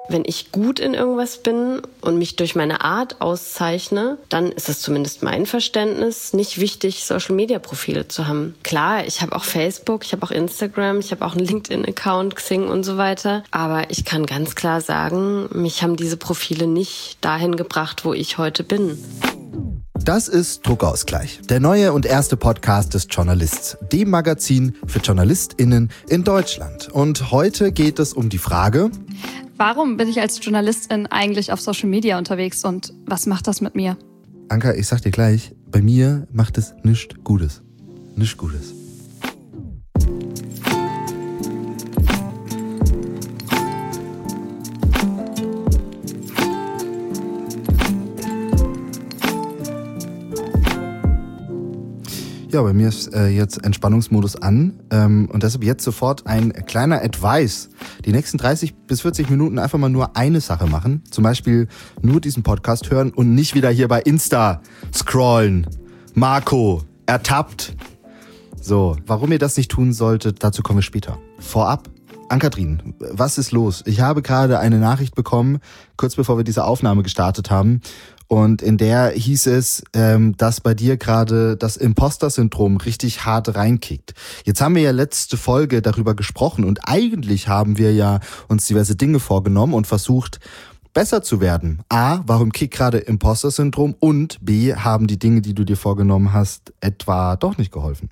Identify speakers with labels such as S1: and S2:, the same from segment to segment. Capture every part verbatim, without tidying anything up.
S1: Wenn ich gut in irgendwas bin und mich durch meine Art auszeichne, dann ist es zumindest mein Verständnis nicht wichtig, Social-Media-Profile zu haben. Klar, ich habe auch Facebook, ich habe auch Instagram, ich habe auch einen LinkedIn-Account, Xing und so weiter. Aber ich kann ganz klar sagen, mich haben diese Profile nicht dahin gebracht, wo ich heute bin.
S2: Das ist Druckausgleich, der neue und erste Podcast des Journalists, dem Magazin für JournalistInnen in Deutschland. Und heute geht es um die Frage:
S3: Warum bin ich als Journalistin eigentlich auf Social Media unterwegs und was macht das mit mir?
S2: Anka, ich sag dir gleich, bei mir macht es nichts Gutes. Nichts Gutes. Ja, bei mir ist äh, jetzt Entspannungsmodus an ähm, und deshalb jetzt sofort ein kleiner Advice. Die nächsten dreißig bis vierzig Minuten einfach mal nur eine Sache machen. Zum Beispiel nur diesen Podcast hören und nicht wieder hier bei Insta scrollen. Marco, ertappt. So, warum ihr das nicht tun solltet, dazu kommen wir später. Vorab, Ann-Kathrin, was ist los? Ich habe gerade eine Nachricht bekommen, kurz bevor wir diese Aufnahme gestartet haben. Und in der hieß es, ähm, dass bei dir gerade das Imposter-Syndrom richtig hart reinkickt. Jetzt haben wir ja letzte Folge darüber gesprochen und eigentlich haben wir ja uns diverse Dinge vorgenommen und versucht, besser zu werden. A, warum kickt gerade Imposter-Syndrom? Und B, haben die Dinge, die du dir vorgenommen hast, etwa doch nicht geholfen?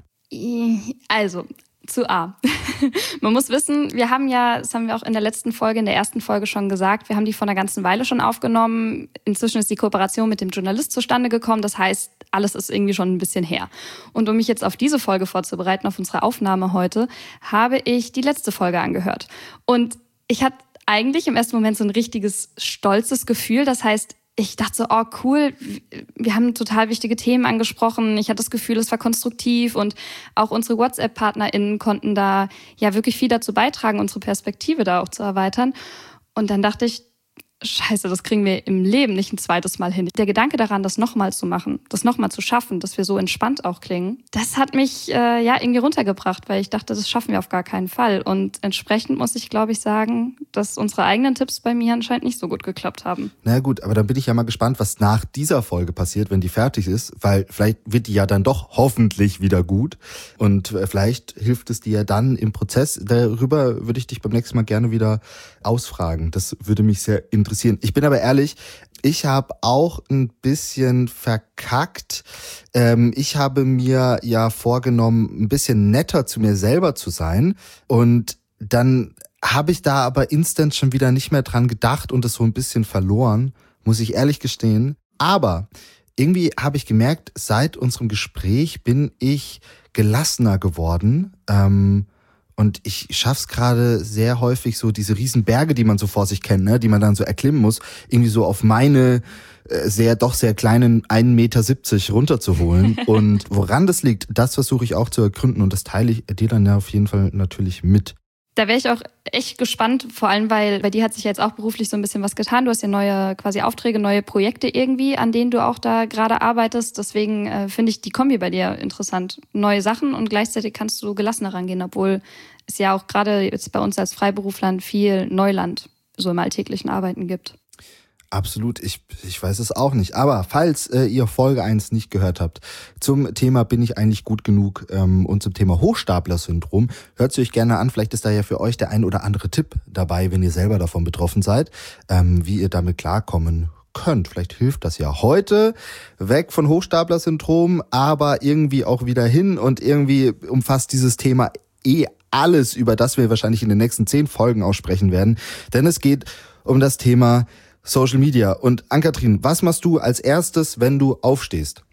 S3: Also, zu A. Man muss wissen, wir haben ja, das haben wir auch in der letzten Folge, in der ersten Folge schon gesagt, wir haben die vor einer ganzen Weile schon aufgenommen. Inzwischen ist die Kooperation mit dem Journalist zustande gekommen. Das heißt, alles ist irgendwie schon ein bisschen her. Und um mich jetzt auf diese Folge vorzubereiten, auf unsere Aufnahme heute, habe ich die letzte Folge angehört. Und ich hatte eigentlich im ersten Moment so ein richtiges stolzes Gefühl. Das heißt, ich dachte so, oh cool, wir haben total wichtige Themen angesprochen. Ich hatte das Gefühl, es war konstruktiv und auch unsere WhatsApp-PartnerInnen konnten da ja wirklich viel dazu beitragen, unsere Perspektive da auch zu erweitern. Und dann dachte ich, Scheiße, das kriegen wir im Leben nicht ein zweites Mal hin. Der Gedanke daran, das nochmal zu machen, das nochmal zu schaffen, dass wir so entspannt auch klingen, das hat mich äh, ja irgendwie runtergebracht, weil ich dachte, das schaffen wir auf gar keinen Fall. Und entsprechend muss ich, glaube ich, sagen, dass unsere eigenen Tipps bei mir anscheinend nicht so gut geklappt haben.
S2: Na gut, aber dann bin ich ja mal gespannt, was nach dieser Folge passiert, wenn die fertig ist, weil vielleicht wird die ja dann doch hoffentlich wieder gut und vielleicht hilft es dir ja dann im Prozess. Darüber würde ich dich beim nächsten Mal gerne wieder ausfragen. Das würde mich sehr interessieren. Ich bin aber ehrlich, ich habe auch ein bisschen verkackt. Ähm, ich habe mir ja vorgenommen, ein bisschen netter zu mir selber zu sein. Und dann habe ich da aber instant schon wieder nicht mehr dran gedacht und es so ein bisschen verloren, muss ich ehrlich gestehen. Aber irgendwie habe ich gemerkt, seit unserem Gespräch bin ich gelassener geworden. Ähm, Und ich schaff's gerade sehr häufig so diese riesen Berge, die man so vor sich kennt, ne, die man dann so erklimmen muss, irgendwie so auf meine äh, sehr doch sehr kleinen ein Meter siebzig runterzuholen. Und woran das liegt, das versuche ich auch zu ergründen und das teile ich dir dann ja auf jeden Fall natürlich mit.
S3: Da wäre ich auch echt gespannt, vor allem, weil bei dir hat sich jetzt auch beruflich so ein bisschen was getan. Du hast ja neue quasi Aufträge, neue Projekte irgendwie, an denen du auch da gerade arbeitest. Deswegen äh, finde ich die Kombi bei dir interessant. Neue Sachen und gleichzeitig kannst du gelassener rangehen, obwohl es ja auch gerade jetzt bei uns als Freiberuflern viel Neuland so im alltäglichen Arbeiten gibt.
S2: Absolut, ich, ich weiß es auch nicht. Aber falls äh, ihr Folge eins nicht gehört habt, zum Thema bin ich eigentlich gut genug ähm, und zum Thema Hochstapler-Syndrom, hört es euch gerne an. Vielleicht ist da ja für euch der ein oder andere Tipp dabei, wenn ihr selber davon betroffen seid, ähm, wie ihr damit klarkommen könnt. Vielleicht hilft das ja heute. Weg von Hochstapler-Syndrom, aber irgendwie auch wieder hin und irgendwie umfasst dieses Thema eh alles, über das wir wahrscheinlich in den nächsten zehn Folgen aussprechen werden. Denn es geht um das Thema Social Media. Und Ann-Kathrin, was machst du als erstes, wenn du aufstehst?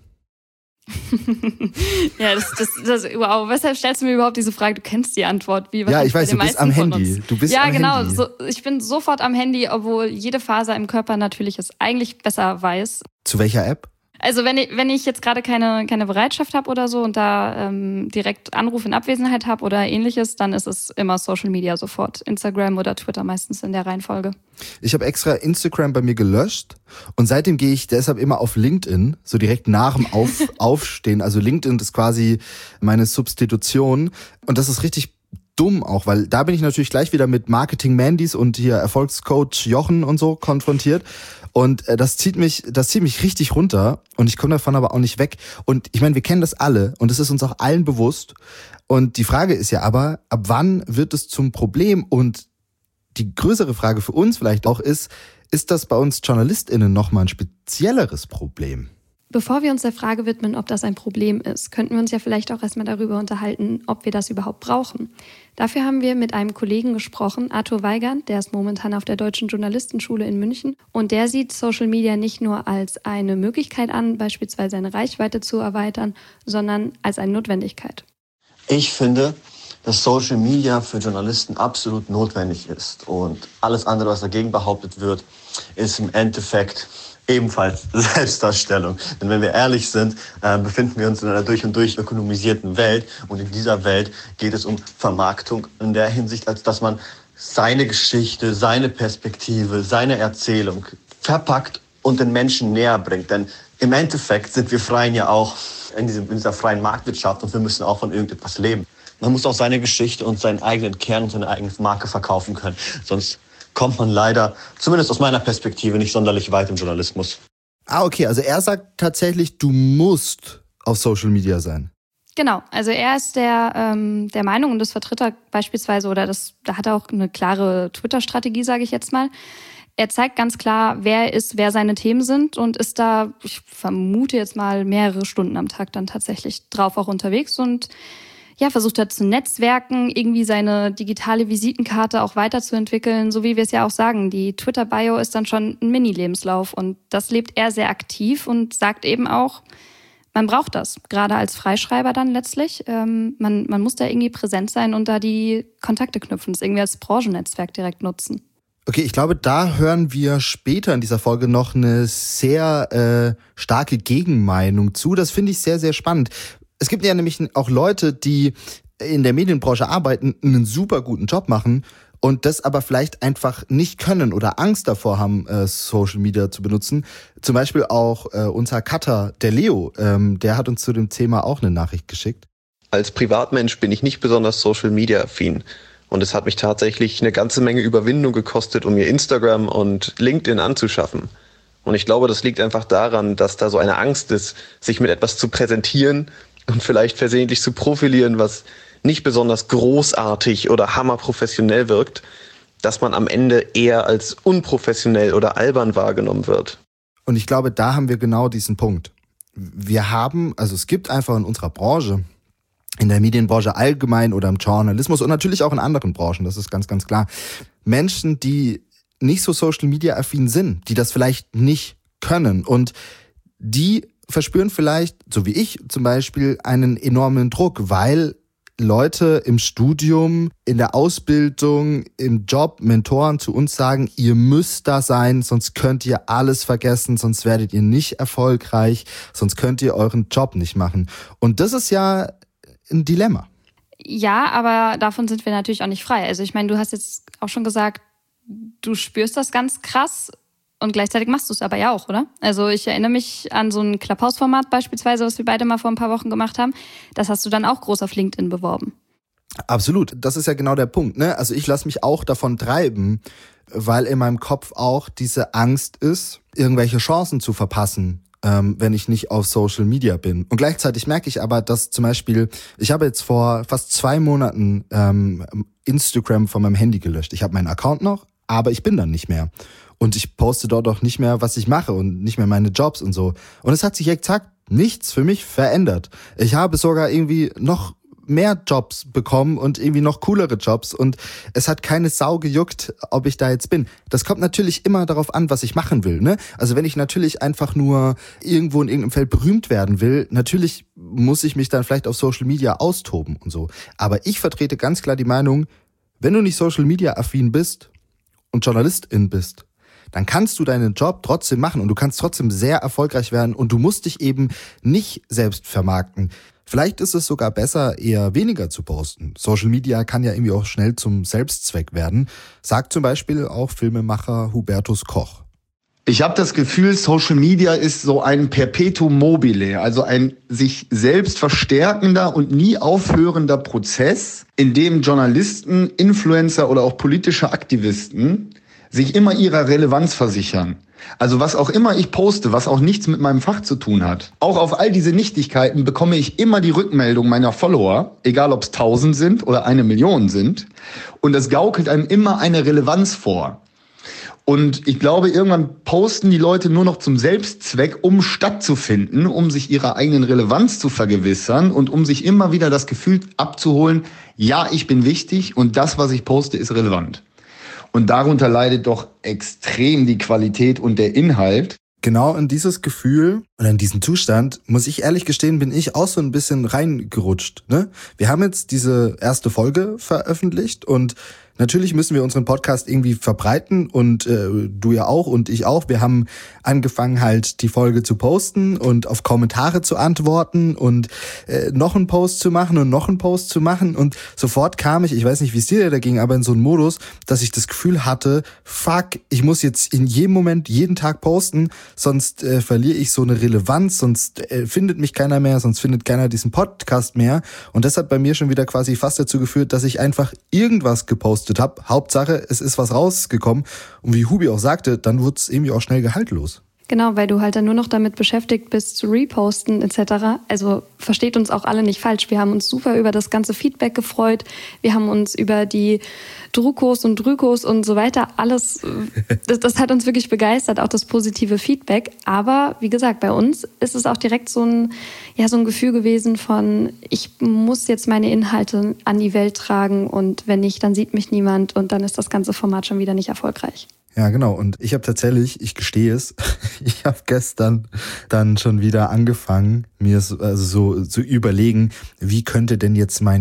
S3: ja, das, das, das, wow, weshalb stellst du mir überhaupt diese Frage? Du kennst die Antwort. Wie
S2: ja, ich weiß, du bist am Handy. Du bist
S3: ja,
S2: am
S3: genau.
S2: Handy.
S3: So, ich bin sofort am Handy, obwohl jede Faser im Körper natürlich es eigentlich besser weiß.
S2: Zu welcher App?
S3: Also wenn ich, wenn ich jetzt gerade keine, keine Bereitschaft habe oder so und da ähm, direkt Anruf in Abwesenheit habe oder ähnliches, dann ist es immer Social Media sofort. Instagram oder Twitter meistens in der Reihenfolge.
S2: Ich habe extra Instagram bei mir gelöscht und seitdem gehe ich deshalb immer auf LinkedIn, so direkt nach dem auf, Aufstehen. Also LinkedIn ist quasi meine Substitution und das ist richtig dumm auch, weil da bin ich natürlich gleich wieder mit Marketing-Mandys und hier Erfolgscoach Jochen und so konfrontiert. Und äh, das zieht mich, das zieht mich richtig runter und ich komme davon aber auch nicht weg. Und ich meine, wir kennen das alle und es ist uns auch allen bewusst. Und die Frage ist ja aber, ab wann wird es zum Problem? Und die größere Frage für uns vielleicht auch ist, ist das bei uns JournalistInnen nochmal ein spezielleres Problem?
S3: Bevor wir uns der Frage widmen, ob das ein Problem ist, könnten wir uns ja vielleicht auch erstmal darüber unterhalten, ob wir das überhaupt brauchen. Dafür haben wir mit einem Kollegen gesprochen, Arthur Weigand, der ist momentan auf der Deutschen Journalistenschule in München. Und der sieht Social Media nicht nur als eine Möglichkeit an, beispielsweise seine Reichweite zu erweitern, sondern als eine Notwendigkeit.
S4: Ich finde, dass Social Media für Journalisten absolut notwendig ist. Und alles andere, was dagegen behauptet wird, ist im Endeffekt ebenfalls Selbstdarstellung. Denn wenn wir ehrlich sind, äh, befinden wir uns in einer durch und durch ökonomisierten Welt. Und in dieser Welt geht es um Vermarktung in der Hinsicht, als dass man seine Geschichte, seine Perspektive, seine Erzählung verpackt und den Menschen näher bringt. Denn im Endeffekt sind wir Freien ja auch in, diesem, in dieser freien Marktwirtschaft und wir müssen auch von irgendetwas leben. Man muss auch seine Geschichte und seinen eigenen Kern und seine eigene Marke verkaufen können. Sonst kommt man leider, zumindest aus meiner Perspektive, nicht sonderlich weit im Journalismus.
S2: Ah, okay, also er sagt tatsächlich, du musst auf Social Media sein.
S3: Genau, also er ist der, ähm, der Meinung, und das vertritt er beispielsweise, oder das, da hat er auch eine klare Twitter-Strategie, sage ich jetzt mal. Er zeigt ganz klar, wer er ist, wer seine Themen sind und ist da, ich vermute jetzt mal, mehrere Stunden am Tag dann tatsächlich drauf auch unterwegs und ja, versucht er zu netzwerken, irgendwie seine digitale Visitenkarte auch weiterzuentwickeln, so wie wir es ja auch sagen. Die Twitter-Bio ist dann schon ein Mini-Lebenslauf und das lebt er sehr aktiv und sagt eben auch, man braucht das, gerade als Freischreiber dann letztlich. Ähm, man, man muss da irgendwie präsent sein und da die Kontakte knüpfen, das irgendwie als Branchennetzwerk direkt nutzen.
S2: Okay, ich glaube, da hören wir später in dieser Folge noch eine sehr äh, starke Gegenmeinung zu. Das finde ich sehr, sehr spannend. Es gibt ja nämlich auch Leute, die in der Medienbranche arbeiten, einen super guten Job machen und das aber vielleicht einfach nicht können oder Angst davor haben, Social Media zu benutzen. Zum Beispiel auch unser Cutter, der Leo, der hat uns zu dem Thema auch eine Nachricht geschickt.
S5: Als Privatmensch bin ich nicht besonders Social Media affin und es hat mich tatsächlich eine ganze Menge Überwindung gekostet, um mir Instagram und LinkedIn anzuschaffen. Und ich glaube, das liegt einfach daran, dass da so eine Angst ist, sich mit etwas zu präsentieren und vielleicht versehentlich zu profilieren, was nicht besonders großartig oder hammerprofessionell wirkt, dass man am Ende eher als unprofessionell oder albern wahrgenommen wird.
S2: Und ich glaube, da haben wir genau diesen Punkt. Wir haben, also es gibt einfach in unserer Branche, in der Medienbranche allgemein oder im Journalismus und natürlich auch in anderen Branchen, das ist ganz, ganz klar, Menschen, die nicht so Social-Media-affin sind, die das vielleicht nicht können und die verspüren vielleicht, so wie ich zum Beispiel, einen enormen Druck, weil Leute im Studium, in der Ausbildung, im Job, Mentoren zu uns sagen, ihr müsst da sein, sonst könnt ihr alles vergessen, sonst werdet ihr nicht erfolgreich, sonst könnt ihr euren Job nicht machen. Und das ist ja ein Dilemma.
S3: Ja, aber davon sind wir natürlich auch nicht frei. Also ich meine, du hast jetzt auch schon gesagt, du spürst das ganz krass. Und gleichzeitig machst du es aber ja auch, oder? Also ich erinnere mich an so ein Clubhouse-Format beispielsweise, was wir beide mal vor ein paar Wochen gemacht haben. Das hast du dann auch groß auf LinkedIn beworben.
S2: Absolut, das ist ja genau der Punkt, ne? Also ich lasse mich auch davon treiben, weil in meinem Kopf auch diese Angst ist, irgendwelche Chancen zu verpassen, ähm, wenn ich nicht auf Social Media bin. Und gleichzeitig merke ich aber, dass zum Beispiel, ich habe jetzt vor fast zwei Monaten ähm, Instagram von meinem Handy gelöscht. Ich habe meinen Account noch, aber ich bin dann nicht mehr. Und ich poste dort auch nicht mehr, was ich mache und nicht mehr meine Jobs und so. Und es hat sich exakt nichts für mich verändert. Ich habe sogar irgendwie noch mehr Jobs bekommen und irgendwie noch coolere Jobs und es hat keine Sau gejuckt, ob ich da jetzt bin. Das kommt natürlich immer darauf an, was ich machen will, ne? Also wenn ich natürlich einfach nur irgendwo in irgendeinem Feld berühmt werden will, natürlich muss ich mich dann vielleicht auf Social Media austoben und so. Aber ich vertrete ganz klar die Meinung, wenn du nicht Social Media affin bist und Journalistin bist, dann kannst du deinen Job trotzdem machen und du kannst trotzdem sehr erfolgreich werden und du musst dich eben nicht selbst vermarkten. Vielleicht ist es sogar besser, eher weniger zu posten. Social Media kann ja irgendwie auch schnell zum Selbstzweck werden, sagt zum Beispiel auch Filmemacher Hubertus Koch.
S6: Ich habe das Gefühl, Social Media ist so ein Perpetuum mobile, also ein sich selbst verstärkender und nie aufhörender Prozess, in dem Journalisten, Influencer oder auch politische Aktivisten sich immer ihrer Relevanz versichern. Also was auch immer ich poste, was auch nichts mit meinem Fach zu tun hat. Auch auf all diese Nichtigkeiten bekomme ich immer die Rückmeldung meiner Follower, egal ob es tausend sind oder eine Million sind. Und das gaukelt einem immer eine Relevanz vor. Und ich glaube, irgendwann posten die Leute nur noch zum Selbstzweck, um stattzufinden, um sich ihrer eigenen Relevanz zu vergewissern und um sich immer wieder das Gefühl abzuholen, ja, ich bin wichtig und das, was ich poste, ist relevant. Und darunter leidet doch extrem die Qualität und der Inhalt.
S2: Genau in dieses Gefühl oder in diesen Zustand, muss ich ehrlich gestehen, bin ich auch so ein bisschen reingerutscht. Ne? Wir haben jetzt diese erste Folge veröffentlicht und natürlich müssen wir unseren Podcast irgendwie verbreiten und äh, du ja auch und ich auch. Wir haben angefangen halt die Folge zu posten und auf Kommentare zu antworten und äh, noch einen Post zu machen und noch einen Post zu machen und sofort kam ich, ich weiß nicht, wie es dir da ging, aber in so einen Modus, dass ich das Gefühl hatte, fuck, ich muss jetzt in jedem Moment jeden Tag posten, sonst äh, verliere ich so eine Relevanz, sonst äh, findet mich keiner mehr, sonst findet keiner diesen Podcast mehr und das hat bei mir schon wieder quasi fast dazu geführt, dass ich einfach irgendwas gepostet habe. Hauptsache, es ist was rausgekommen. Und wie Hubi auch sagte, dann wurde es irgendwie auch schnell gehaltlos.
S3: Genau, weil du halt dann nur noch damit beschäftigt bist, zu reposten et cetera. Also versteht uns auch alle nicht falsch. Wir haben uns super über das ganze Feedback gefreut. Wir haben uns über die Drukos und Drükos und so weiter alles, das, das hat uns wirklich begeistert, auch das positive Feedback. Aber wie gesagt, bei uns ist es auch direkt so ein, ja, so ein Gefühl gewesen von, ich muss jetzt meine Inhalte an die Welt tragen und wenn nicht, dann sieht mich niemand und dann ist das ganze Format schon wieder nicht erfolgreich.
S2: Ja, genau. Und ich habe tatsächlich, ich gestehe es, ich habe gestern dann schon wieder angefangen, mir so, also so zu überlegen, wie könnte denn jetzt mein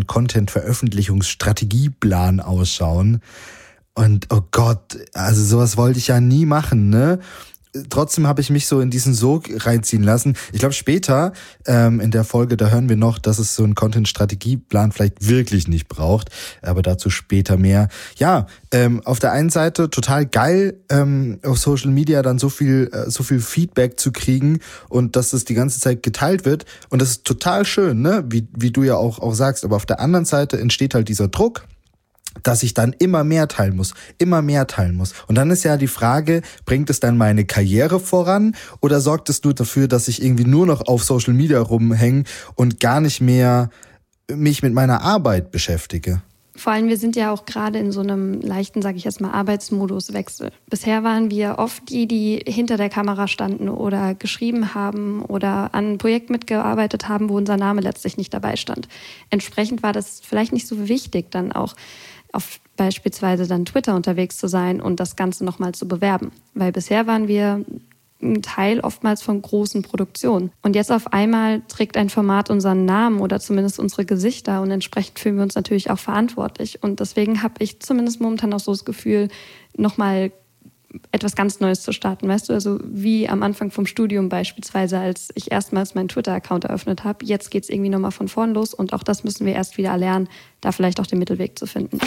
S2: Content-Veröffentlichungsstrategieplan ausschauen? Und oh Gott, also sowas wollte ich ja nie machen, ne? Trotzdem habe ich mich so in diesen Sog reinziehen lassen. Ich glaube später ähm, in der Folge, da hören wir noch, dass es so einen Content-Strategieplan vielleicht wirklich nicht braucht, aber dazu später mehr. Ja, ähm, auf der einen Seite total geil, ähm, auf Social Media dann so viel äh, so viel Feedback zu kriegen und dass es die ganze Zeit geteilt wird und das ist total schön, ne? Wie wie du ja auch auch sagst. Aber auf der anderen Seite entsteht halt dieser Druck, dass ich dann immer mehr teilen muss, immer mehr teilen muss. Und dann ist ja die Frage, bringt es dann meine Karriere voran oder sorgt es nur dafür, dass ich irgendwie nur noch auf Social Media rumhänge und gar nicht mehr mich mit meiner Arbeit beschäftige?
S3: Vor allem, wir sind ja auch gerade in so einem leichten, sage ich jetzt mal, Arbeitsmoduswechsel. Bisher waren wir oft die, die hinter der Kamera standen oder geschrieben haben oder an einem Projekt mitgearbeitet haben, wo unser Name letztlich nicht dabei stand. Entsprechend war das vielleicht nicht so wichtig, dann auch auf beispielsweise dann Twitter unterwegs zu sein und das Ganze nochmal zu bewerben. Weil bisher waren wir ein Teil oftmals von großen Produktionen. Und jetzt auf einmal trägt ein Format unseren Namen oder zumindest unsere Gesichter und entsprechend fühlen wir uns natürlich auch verantwortlich. Und deswegen habe ich zumindest momentan auch so das Gefühl, nochmal etwas ganz Neues zu starten. Weißt du, also wie am Anfang vom Studium beispielsweise, als ich erstmals meinen Twitter-Account eröffnet habe. Jetzt geht es irgendwie nochmal von vorn los und auch das müssen wir erst wieder lernen, da vielleicht auch den Mittelweg zu finden.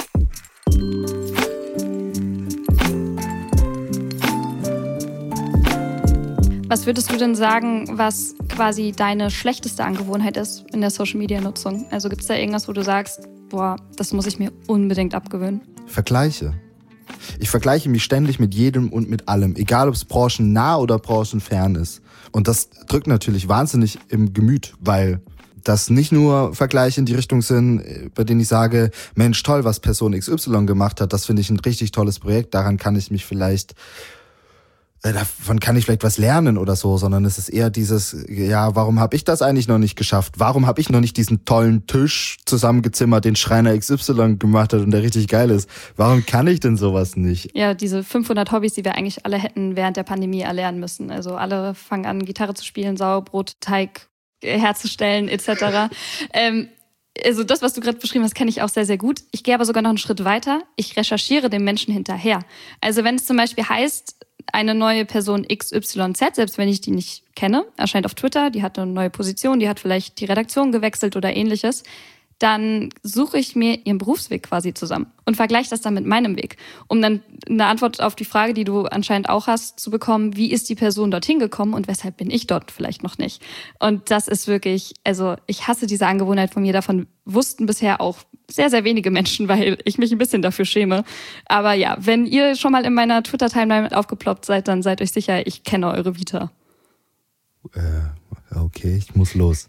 S3: Was würdest du denn sagen, was quasi deine schlechteste Angewohnheit ist in der Social-Media-Nutzung? Also gibt es da irgendwas, wo du sagst, boah, das muss ich mir unbedingt abgewöhnen?
S2: Vergleiche. Ich vergleiche mich ständig mit jedem und mit allem, egal ob es branchennah oder branchenfern ist. Und das drückt natürlich wahnsinnig im Gemüt, weil das nicht nur Vergleiche in die Richtung sind, bei denen ich sage, Mensch, toll, was Person X Y gemacht hat, das finde ich ein richtig tolles Projekt, daran kann ich mich vielleicht... davon kann ich vielleicht was lernen oder so, sondern es ist eher dieses, ja, warum habe ich das eigentlich noch nicht geschafft? Warum habe ich noch nicht diesen tollen Tisch zusammengezimmert, den Schreiner X Y gemacht hat und der richtig geil ist? Warum kann ich denn sowas nicht?
S3: Ja, diese fünfhundert Hobbys, die wir eigentlich alle hätten während der Pandemie erlernen müssen. Also alle fangen an, Gitarre zu spielen, Sauerbrotteig herzustellen et cetera. ähm, Also das, was du gerade beschrieben hast, kenne ich auch sehr, sehr gut. Ich gehe aber sogar noch einen Schritt weiter. Ich recherchiere den Menschen hinterher. Also wenn es zum Beispiel heißt, eine neue Person X Y Z, selbst wenn ich die nicht kenne, erscheint auf Twitter, die hat eine neue Position, die hat vielleicht die Redaktion gewechselt oder ähnliches, dann suche ich mir ihren Berufsweg quasi zusammen und vergleiche das dann mit meinem Weg, um dann eine Antwort auf die Frage, die du anscheinend auch hast, zu bekommen, wie ist die Person dorthin gekommen und weshalb bin ich dort vielleicht noch nicht. Und das ist wirklich, also ich hasse diese Angewohnheit von mir, davon wussten bisher auch sehr, sehr wenige Menschen, weil ich mich ein bisschen dafür schäme. Aber ja, wenn ihr schon mal in meiner Twitter-Timeline aufgeploppt seid, dann seid euch sicher, ich kenne eure Vita.
S2: Äh, okay, ich muss los.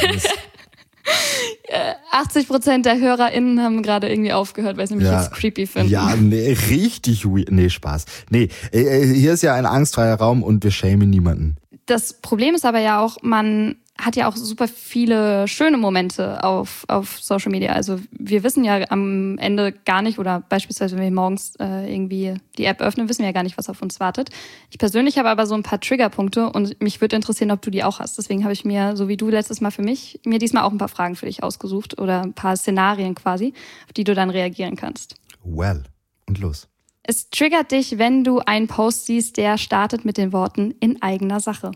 S3: achtzig Prozent der HörerInnen haben gerade irgendwie aufgehört, weil sie mich
S2: ja,
S3: jetzt creepy finden.
S2: Ja, nee, richtig weird. Nee, Spaß. Nee, äh, hier ist ja ein angstfreier Raum und wir schämen niemanden.
S3: Das Problem ist aber ja auch, man hat ja auch super viele schöne Momente auf, auf Social Media. Also wir wissen ja am Ende gar nicht, oder beispielsweise, wenn wir morgens äh, irgendwie die App öffnen, wissen wir ja gar nicht, was auf uns wartet. Ich persönlich habe aber so ein paar Triggerpunkte und mich würde interessieren, ob du die auch hast. Deswegen habe ich mir, so wie du letztes Mal für mich, mir diesmal auch ein paar Fragen für dich ausgesucht oder ein paar Szenarien quasi, auf die du dann reagieren kannst.
S2: Well, und los.
S3: Es triggert dich, wenn du einen Post siehst, der startet mit den Worten "in eigener Sache".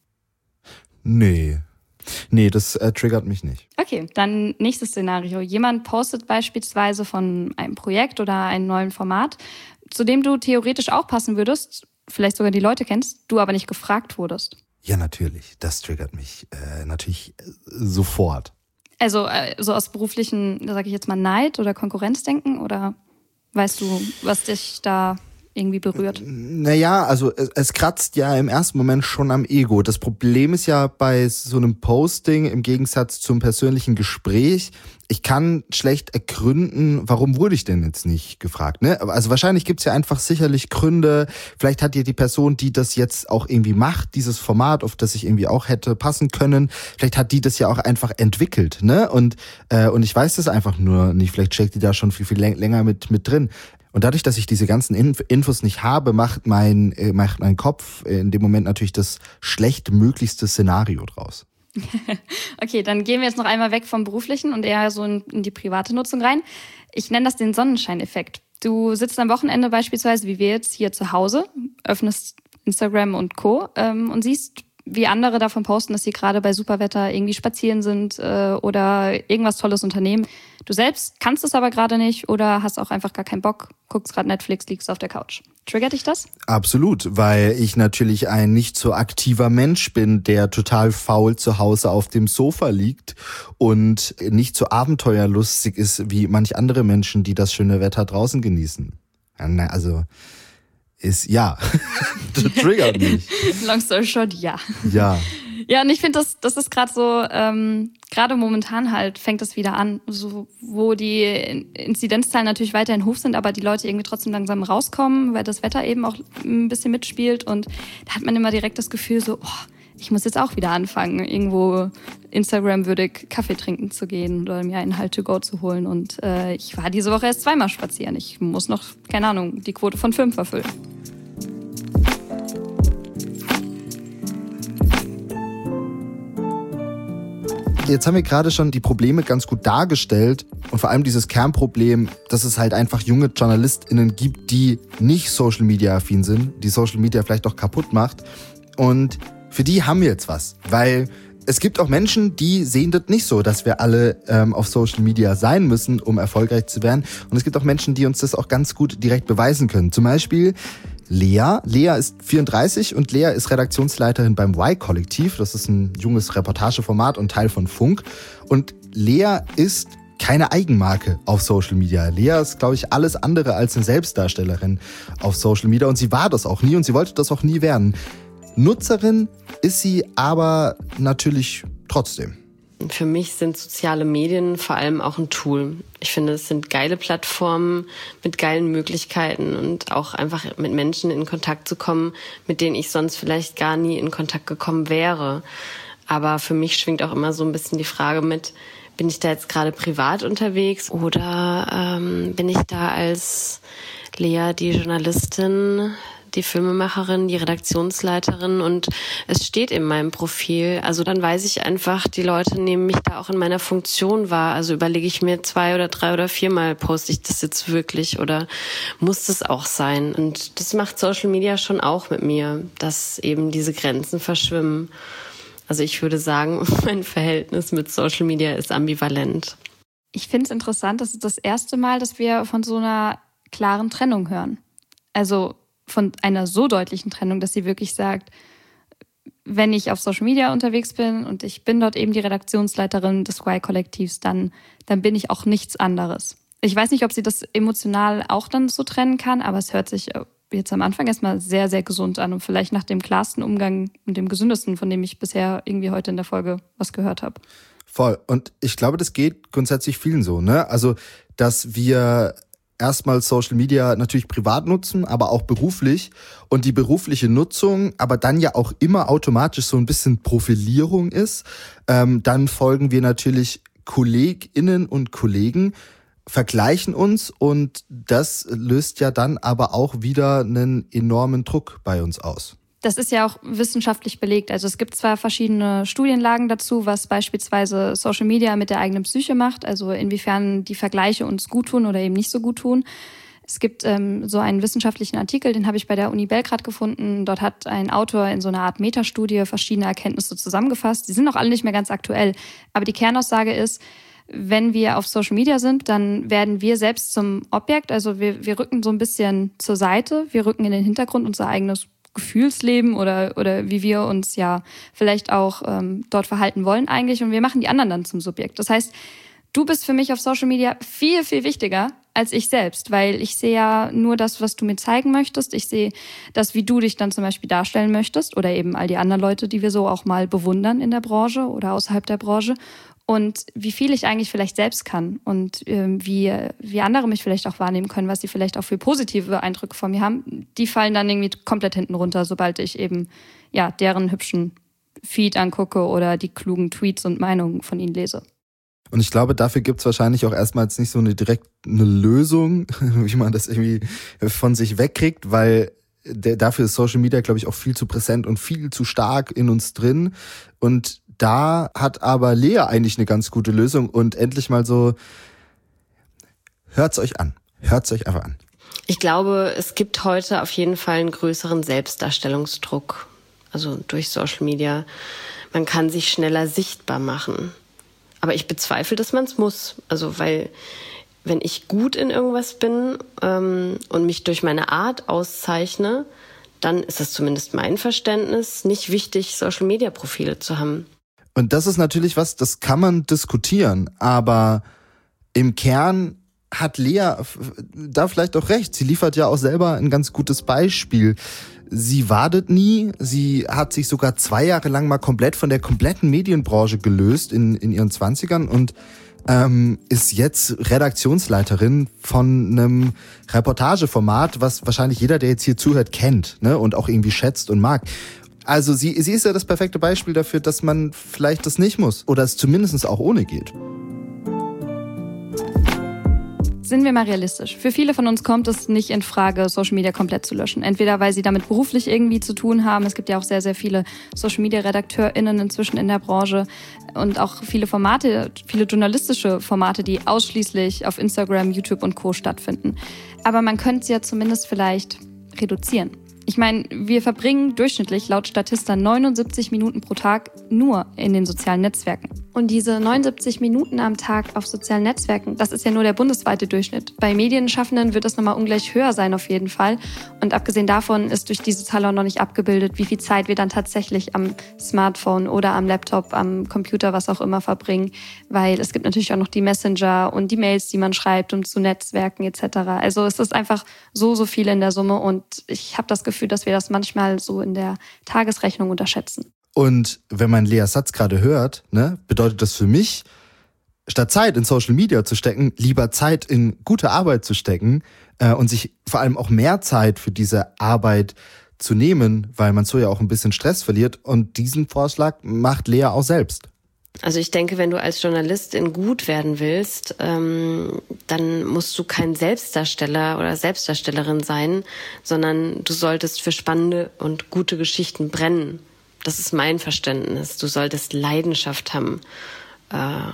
S2: Nee. Nee, das äh, triggert mich nicht.
S3: Okay, dann nächstes Szenario. Jemand postet beispielsweise von einem Projekt oder einem neuen Format, zu dem du theoretisch auch passen würdest, vielleicht sogar die Leute kennst, du aber nicht gefragt wurdest.
S2: Ja, natürlich. Das triggert mich äh, natürlich äh, sofort.
S3: Also äh, so aus beruflichen, sag ich jetzt mal, Neid oder Konkurrenzdenken, oder weißt du, was dich da irgendwie berührt?
S2: Naja, also es, es kratzt ja im ersten Moment schon am Ego. Das Problem ist ja bei so einem Posting im Gegensatz zum persönlichen Gespräch, ich kann schlecht ergründen, warum wurde ich denn jetzt nicht gefragt, ne? Also wahrscheinlich gibt's ja einfach sicherlich Gründe. Vielleicht hat ja die Person, die das jetzt auch irgendwie macht, dieses Format, auf das ich irgendwie auch hätte passen können, vielleicht hat die das ja auch einfach entwickelt, ne? Und äh, und ich weiß das einfach nur nicht. Vielleicht steckt die da schon viel, viel länger mit mit drin. Und dadurch, dass ich diese ganzen Infos nicht habe, macht mein, äh, macht mein Kopf in dem Moment natürlich das schlechtmöglichste Szenario draus.
S3: Okay, dann gehen wir jetzt noch einmal weg vom Beruflichen und eher so in, in die private Nutzung rein. Ich nenne das den Sonnenscheineffekt. Du sitzt am Wochenende beispielsweise, wie wir jetzt, hier zu Hause, öffnest Instagram und Co. ähm, und siehst, wie andere davon posten, dass sie gerade bei Superwetter irgendwie spazieren sind äh, oder irgendwas Tolles unternehmen. Du selbst kannst es aber gerade nicht oder hast auch einfach gar keinen Bock, guckst gerade Netflix, liegst auf der Couch. Triggert dich das?
S2: Absolut, weil ich natürlich ein nicht so aktiver Mensch bin, der total faul zu Hause auf dem Sofa liegt und nicht so abenteuerlustig ist wie manch andere Menschen, die das schöne Wetter draußen genießen. Also ist ja, das triggert mich.
S3: Long story short, ja.
S2: Ja.
S3: Ja, und ich finde, das, das ist gerade so, ähm, gerade momentan halt fängt das wieder an, so, wo die Inzidenzzahlen natürlich weiterhin hoch sind, aber die Leute irgendwie trotzdem langsam rauskommen, weil das Wetter eben auch ein bisschen mitspielt. Und da hat man immer direkt das Gefühl so, oh, ich muss jetzt auch wieder anfangen, irgendwo Instagram-würdig Kaffee trinken zu gehen oder mir einen Halt to go zu holen. Und äh, ich war diese Woche erst zweimal spazieren. Ich muss noch, keine Ahnung, die Quote von fünf erfüllen.
S2: Jetzt haben wir gerade schon die Probleme ganz gut dargestellt und vor allem dieses Kernproblem, dass es halt einfach junge JournalistInnen gibt, die nicht Social-Media-affin sind, die Social Media vielleicht auch kaputt macht. Und für die haben wir jetzt was, weil es gibt auch Menschen, die sehen das nicht so, dass wir alle ähm, auf Social Media sein müssen, um erfolgreich zu werden. Und es gibt auch Menschen, die uns das auch ganz gut direkt beweisen können. Zum Beispiel Lea. Lea ist vierunddreißig und Lea ist Redaktionsleiterin beim Y-Kollektiv. Das ist ein junges Reportageformat und Teil von Funk. Und Lea ist keine Eigenmarke auf Social Media. Lea ist, glaube ich, alles andere als eine Selbstdarstellerin auf Social Media. Und sie war das auch nie und sie wollte das auch nie werden. Nutzerin ist sie aber natürlich trotzdem.
S1: Für mich sind soziale Medien vor allem auch ein Tool. Ich finde, es sind geile Plattformen mit geilen Möglichkeiten und auch einfach mit Menschen in Kontakt zu kommen, mit denen ich sonst vielleicht gar nie in Kontakt gekommen wäre. Aber für mich schwingt auch immer so ein bisschen die Frage mit, bin ich da jetzt gerade privat unterwegs oder ähm, bin ich da als Lea, die Journalistin, die Filmemacherin, die Redaktionsleiterin und es steht in meinem Profil. Also dann weiß ich einfach, die Leute nehmen mich da auch in meiner Funktion wahr. Also überlege ich mir zwei oder drei oder viermal, poste ich das jetzt wirklich oder muss das auch sein? Und das macht Social Media schon auch mit mir, dass eben diese Grenzen verschwimmen. Also ich würde sagen, mein Verhältnis mit Social Media ist ambivalent.
S3: Ich finde es interessant, das ist das erste Mal, dass wir von so einer klaren Trennung hören. Also von einer so deutlichen Trennung, dass sie wirklich sagt, wenn ich auf Social Media unterwegs bin und ich bin dort eben die Redaktionsleiterin des Y-Kollektivs, dann, dann bin ich auch nichts anderes. Ich weiß nicht, ob sie das emotional auch dann so trennen kann, aber es hört sich jetzt am Anfang erstmal sehr, sehr gesund an und vielleicht nach dem klarsten Umgang und dem gesündesten, von dem ich bisher irgendwie heute in der Folge was gehört habe.
S2: Voll. Und ich glaube, das geht grundsätzlich vielen so, ne? Also, dass wir erstmal Social Media natürlich privat nutzen, aber auch beruflich. Und die berufliche Nutzung aber dann ja auch immer automatisch so ein bisschen Profilierung ist. Ähm, dann folgen wir natürlich KollegInnen und Kollegen, vergleichen uns und das löst ja dann aber auch wieder einen enormen Druck bei uns aus.
S3: Das ist ja auch wissenschaftlich belegt. Also es gibt zwar verschiedene Studienlagen dazu, was beispielsweise Social Media mit der eigenen Psyche macht, also inwiefern die Vergleiche uns gut tun oder eben nicht so gut tun. Es gibt ähm, so einen wissenschaftlichen Artikel, den habe ich bei der Uni Belgrad gefunden. Dort hat ein Autor in so einer Art Metastudie verschiedene Erkenntnisse zusammengefasst. Die sind auch alle nicht mehr ganz aktuell. Aber die Kernaussage ist, wenn wir auf Social Media sind, dann werden wir selbst zum Objekt. Also wir, wir rücken so ein bisschen zur Seite. Wir rücken in den Hintergrund unser eigenes Gefühlsleben oder, oder wie wir uns ja vielleicht auch ähm, dort verhalten wollen eigentlich. Und wir machen die anderen dann zum Subjekt. Das heißt, du bist für mich auf Social Media viel, viel wichtiger als ich selbst, weil ich sehe ja nur das, was du mir zeigen möchtest. Ich sehe das, wie du dich dann zum Beispiel darstellen möchtest oder eben all die anderen Leute, die wir so auch mal bewundern in der Branche oder außerhalb der Branche. Und wie viel ich eigentlich vielleicht selbst kann und ähm, wie, wie andere mich vielleicht auch wahrnehmen können, was sie vielleicht auch für positive Eindrücke von mir haben, die fallen dann irgendwie komplett hinten runter, sobald ich eben ja deren hübschen Feed angucke oder die klugen Tweets und Meinungen von ihnen lese.
S2: Und ich glaube, dafür gibt's wahrscheinlich auch erstmal jetzt nicht so eine direkt eine Lösung, wie man das irgendwie von sich wegkriegt, weil der, dafür ist Social Media, glaube ich, auch viel zu präsent und viel zu stark in uns drin. Und da hat aber Lea eigentlich eine ganz gute Lösung und endlich mal so, hört's euch an. Hört's euch einfach an.
S1: Ich glaube, es gibt heute auf jeden Fall einen größeren Selbstdarstellungsdruck. Also durch Social Media. Man kann sich schneller sichtbar machen. Aber ich bezweifle, dass man es muss. Also weil, wenn ich gut in irgendwas bin ähm, und mich durch meine Art auszeichne, dann ist es zumindest mein Verständnis nicht wichtig, Social-Media-Profile zu haben.
S2: Und das ist natürlich was, das kann man diskutieren, aber im Kern hat Lea da vielleicht auch recht. Sie liefert ja auch selber ein ganz gutes Beispiel. Sie wartet nie, sie hat sich sogar zwei Jahre lang mal komplett von der kompletten Medienbranche gelöst in, in ihren Zwanzigern und ähm, ist jetzt Redaktionsleiterin von einem Reportageformat, was wahrscheinlich jeder, der jetzt hier zuhört, kennt, ne, und auch irgendwie schätzt und mag. Also sie, sie ist ja das perfekte Beispiel dafür, dass man vielleicht das nicht muss oder es zumindest auch ohne geht.
S3: Sind wir mal realistisch. Für viele von uns kommt es nicht in Frage, Social Media komplett zu löschen. Entweder weil sie damit beruflich irgendwie zu tun haben. Es gibt ja auch sehr, sehr viele Social Media RedakteurInnen inzwischen in der Branche und auch viele Formate, viele journalistische Formate, die ausschließlich auf Instagram, YouTube und Co. stattfinden. Aber man könnte es ja zumindest vielleicht reduzieren. Ich meine, wir verbringen durchschnittlich laut Statista neunundsiebzig Minuten pro Tag nur in den sozialen Netzwerken. Und diese neunundsiebzig Minuten am Tag auf sozialen Netzwerken, das ist ja nur der bundesweite Durchschnitt. Bei Medienschaffenden wird das nochmal ungleich höher sein auf jeden Fall. Und abgesehen davon ist durch diese Zahl auch noch nicht abgebildet, wie viel Zeit wir dann tatsächlich am Smartphone oder am Laptop, am Computer, was auch immer verbringen. Weil es gibt natürlich auch noch die Messenger und die Mails, die man schreibt, um zu Netzwerken et cetera. Also es ist einfach so, so viel in der Summe und ich habe das Gefühl, dass wir das manchmal so in der Tagesrechnung unterschätzen.
S2: Und wenn man Leas Satz gerade hört, ne, bedeutet das für mich, statt Zeit in Social Media zu stecken, lieber Zeit in gute Arbeit zu stecken äh, und sich vor allem auch mehr Zeit für diese Arbeit zu nehmen, weil man so ja auch ein bisschen Stress verliert. Und diesen Vorschlag macht Lea auch selbst.
S1: Also ich denke, wenn du als Journalistin gut werden willst, ähm, dann musst du kein Selbstdarsteller oder Selbstdarstellerin sein, sondern du solltest für spannende und gute Geschichten brennen. Das ist mein Verständnis. Du solltest Leidenschaft haben. Äh,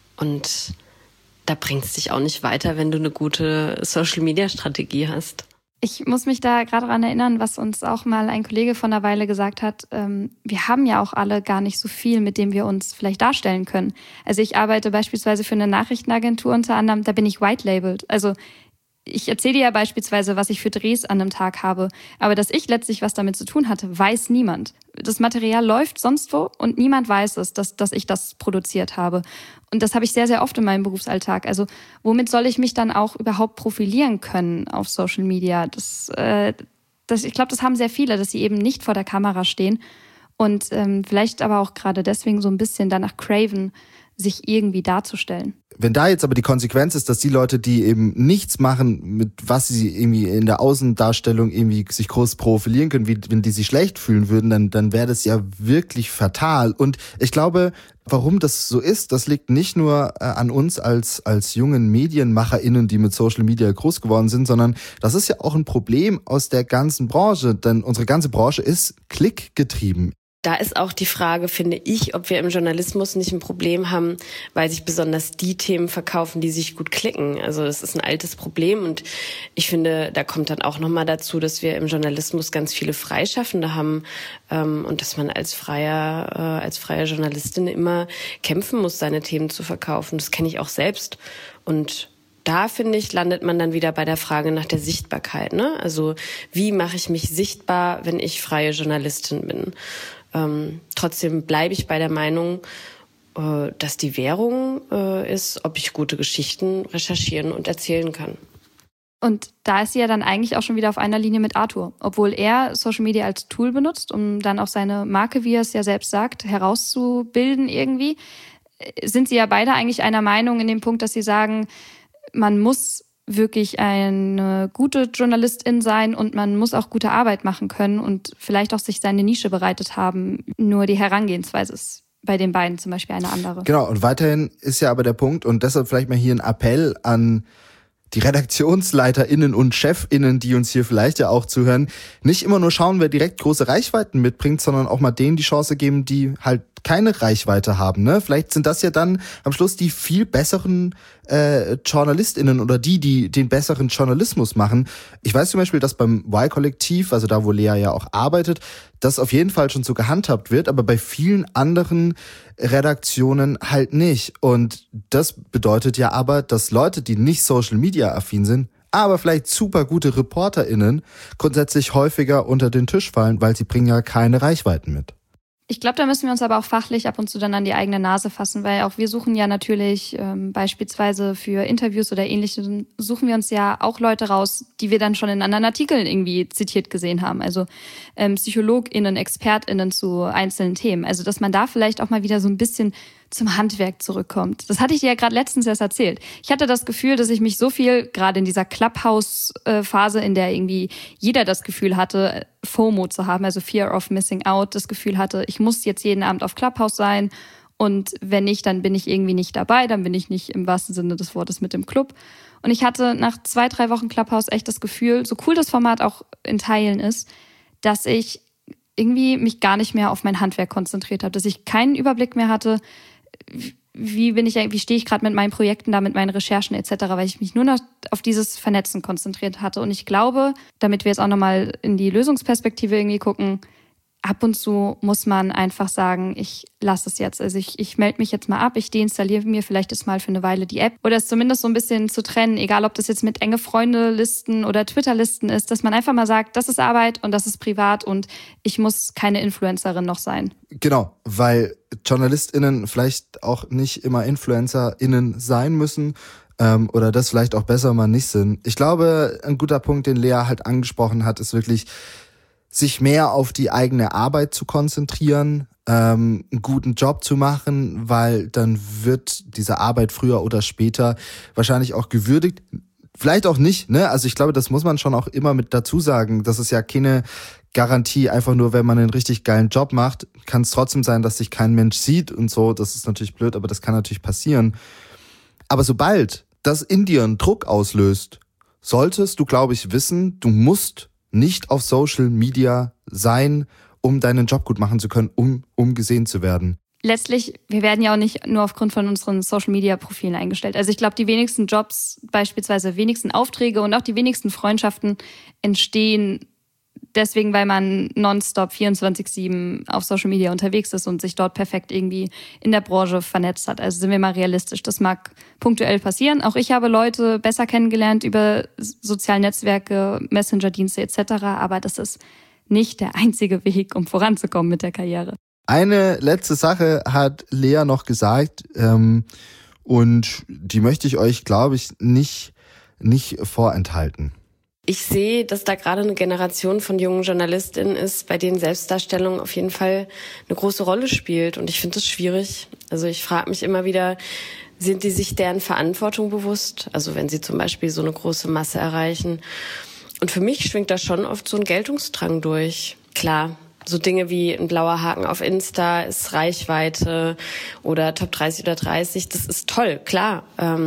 S1: und da bringt es dich auch nicht weiter, wenn du eine gute Social-Media-Strategie hast.
S3: Ich muss mich da gerade daran erinnern, was uns auch mal ein Kollege von einer Weile gesagt hat. Ähm, wir haben ja auch alle gar nicht so viel, mit dem wir uns vielleicht darstellen können. Also ich arbeite beispielsweise für eine Nachrichtenagentur unter anderem, da bin ich white-labeled. Also ich erzähle dir ja beispielsweise, was ich für Drehs an einem Tag habe. Aber dass ich letztlich was damit zu tun hatte, weiß niemand. Das Material läuft sonst wo und niemand weiß es, dass, dass ich das produziert habe. Und das habe ich sehr, sehr oft in meinem Berufsalltag. Also womit soll ich mich dann auch überhaupt profilieren können auf Social Media? Das, äh, das, ich glaube, das haben sehr viele, dass sie eben nicht vor der Kamera stehen und ähm, vielleicht aber auch gerade deswegen so ein bisschen danach craven, sich irgendwie darzustellen.
S2: Wenn da jetzt aber die Konsequenz ist, dass die Leute, die eben nichts machen, mit was sie irgendwie in der Außendarstellung irgendwie sich groß profilieren können, wie wenn die sich schlecht fühlen würden, dann, dann wäre das ja wirklich fatal. Und ich glaube, warum das so ist, das liegt nicht nur äh, an uns als, als jungen MedienmacherInnen, die mit Social Media groß geworden sind, sondern das ist ja auch ein Problem aus der ganzen Branche, denn unsere ganze Branche ist klickgetrieben.
S1: Da ist auch die Frage, finde ich, ob wir im Journalismus nicht ein Problem haben, weil sich besonders die Themen verkaufen, die sich gut klicken. Also das ist ein altes Problem und ich finde, da kommt dann auch nochmal dazu, dass wir im Journalismus ganz viele Freischaffende haben ähm, und dass man als freier, äh, als freie Journalistin immer kämpfen muss, seine Themen zu verkaufen. Das kenne ich auch selbst. Und da, finde ich, landet man dann wieder bei der Frage nach der Sichtbarkeit, ne? Also wie mache ich mich sichtbar, wenn ich freie Journalistin bin? Ähm, trotzdem bleibe ich bei der Meinung, äh, dass die Währung äh, ist, ob ich gute Geschichten recherchieren und erzählen kann.
S3: Und da ist sie ja dann eigentlich auch schon wieder auf einer Linie mit Arthur. Obwohl er Social Media als Tool benutzt, um dann auch seine Marke, wie er es ja selbst sagt, herauszubilden irgendwie, sind sie ja beide eigentlich einer Meinung in dem Punkt, dass sie sagen, man muss wirklich eine gute Journalistin sein und man muss auch gute Arbeit machen können und vielleicht auch sich seine Nische bereitet haben. Nur die Herangehensweise ist bei den beiden zum Beispiel eine andere.
S2: Genau, und weiterhin ist ja aber der Punkt, und deshalb vielleicht mal hier ein Appell an die RedaktionsleiterInnen und ChefInnen, die uns hier vielleicht ja auch zuhören, nicht immer nur schauen, wer direkt große Reichweiten mitbringt, sondern auch mal denen die Chance geben, die halt keine Reichweite haben, ne? Vielleicht sind das ja dann am Schluss die viel besseren äh, JournalistInnen oder die, die den besseren Journalismus machen. Ich weiß zum Beispiel, dass beim Y-Kollektiv, also da, wo Lea ja auch arbeitet, das auf jeden Fall schon so gehandhabt wird, aber bei vielen anderen Redaktionen halt nicht. Und das bedeutet ja aber, dass Leute, die nicht Social-Media-affin sind, aber vielleicht super gute ReporterInnen, grundsätzlich häufiger unter den Tisch fallen, weil sie bringen ja keine Reichweiten mit.
S3: Ich glaube, da müssen wir uns aber auch fachlich ab und zu dann an die eigene Nase fassen, weil auch wir suchen ja natürlich ähm, beispielsweise für Interviews oder Ähnliches, suchen wir uns ja auch Leute raus, die wir dann schon in anderen Artikeln irgendwie zitiert gesehen haben. Also ähm, PsychologInnen, ExpertInnen zu einzelnen Themen. Also dass man da vielleicht auch mal wieder so ein bisschen zum Handwerk zurückkommt. Das hatte ich dir ja gerade letztens erst erzählt. Ich hatte das Gefühl, dass ich mich so viel, gerade in dieser Clubhouse-Phase, in der irgendwie jeder das Gefühl hatte, FOMO zu haben, also Fear of Missing Out, das Gefühl hatte, ich muss jetzt jeden Abend auf Clubhouse sein und wenn nicht, dann bin ich irgendwie nicht dabei, dann bin ich nicht im wahrsten Sinne des Wortes mit im Club. Und ich hatte nach zwei, drei Wochen Clubhouse echt das Gefühl, so cool das Format auch in Teilen ist, dass ich irgendwie mich gar nicht mehr auf mein Handwerk konzentriert habe, dass ich keinen Überblick mehr hatte, wie bin ich, wie stehe ich gerade mit meinen Projekten da, mit meinen Recherchen et cetera, weil ich mich nur noch auf dieses Vernetzen konzentriert hatte. Und ich glaube, damit wir jetzt auch nochmal in die Lösungsperspektive irgendwie gucken, ab und zu muss man einfach sagen, ich lasse es jetzt. Also ich, ich melde mich jetzt mal ab, ich deinstalliere mir vielleicht jetzt mal für eine Weile die App. Oder es zumindest so ein bisschen zu trennen, egal ob das jetzt mit enge Freunde-Listen oder Twitter-Listen ist, dass man einfach mal sagt, das ist Arbeit und das ist privat und ich muss keine Influencerin noch sein.
S2: Genau, weil JournalistInnen vielleicht auch nicht immer InfluencerInnen sein müssen ähm, oder das vielleicht auch besser mal nicht sind. Ich glaube, ein guter Punkt, den Lea halt angesprochen hat, ist wirklich, sich mehr auf die eigene Arbeit zu konzentrieren, ähm, einen guten Job zu machen, weil dann wird diese Arbeit früher oder später wahrscheinlich auch gewürdigt. Vielleicht auch nicht, ne? Also ich glaube, das muss man schon auch immer mit dazu sagen. Das ist ja keine Garantie, einfach nur, wenn man einen richtig geilen Job macht, kann es trotzdem sein, dass sich kein Mensch sieht und so. Das ist natürlich blöd, aber das kann natürlich passieren. Aber sobald das in dir einen Druck auslöst, solltest du, glaube ich, wissen, du musst nicht auf Social Media sein, um deinen Job gut machen zu können, um, um gesehen zu werden.
S3: letztlich, wir werden ja auch nicht nur aufgrund von unseren Social-Media-Profilen eingestellt. Also ich glaube, die wenigsten Jobs, beispielsweise wenigsten Aufträge und auch die wenigsten Freundschaften entstehen deswegen, weil man nonstop vierundzwanzig sieben auf Social Media unterwegs ist und sich dort perfekt irgendwie in der Branche vernetzt hat. Also sind wir mal realistisch. Das mag punktuell passieren. Auch ich habe Leute besser kennengelernt über soziale Netzwerke, Messenger-Dienste et cetera. Aber das ist nicht der einzige Weg, um voranzukommen mit der Karriere.
S2: Eine letzte Sache hat Lea noch gesagt, ähm, und die möchte ich euch, glaube ich, nicht, nicht vorenthalten.
S1: Ich sehe, dass da gerade eine Generation von jungen JournalistInnen ist, bei denen Selbstdarstellung auf jeden Fall eine große Rolle spielt. Und ich finde das schwierig. Also ich frage mich immer wieder, sind die sich deren Verantwortung bewusst? Also wenn sie zum Beispiel so eine große Masse erreichen. Und für mich schwingt da schon oft so ein Geltungsdrang durch. Klar, so Dinge wie ein blauer Haken auf Insta ist Reichweite oder Top dreißig oder dreißig, das ist toll, klar.